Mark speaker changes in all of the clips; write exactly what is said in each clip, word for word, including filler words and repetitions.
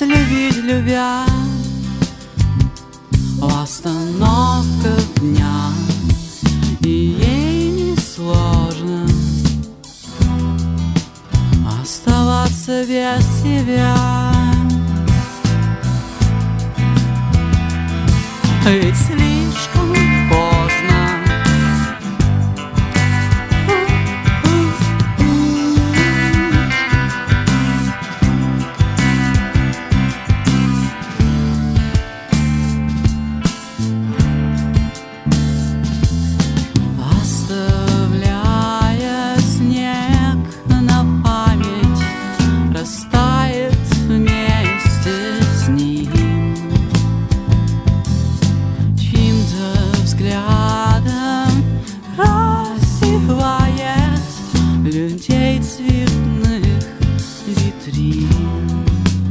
Speaker 1: Разлюбить, любя, в остановках дня, и ей несложно оставаться без тебя. Ведь слишком поздно оставляя снег на память, растает вместе с ним. Чьим-то взглядом рассевает людей цветных витрин.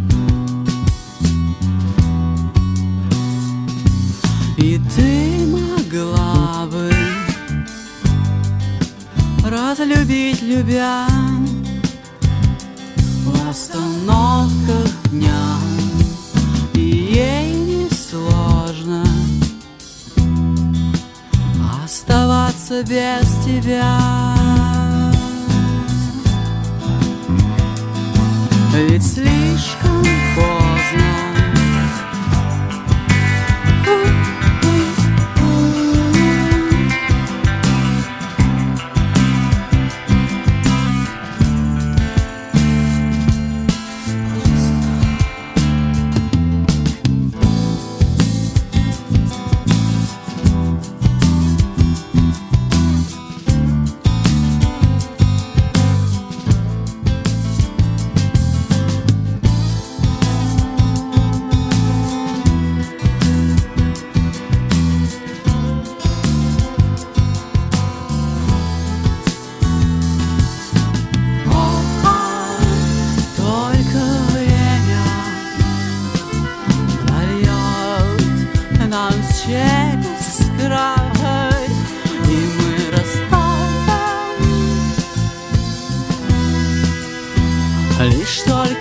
Speaker 1: И ты могла бы разлюбить, любя, в остановках дня, и ей несложно оставаться без тебя. Ведь слишком поздно через край, и мы растаем лишь только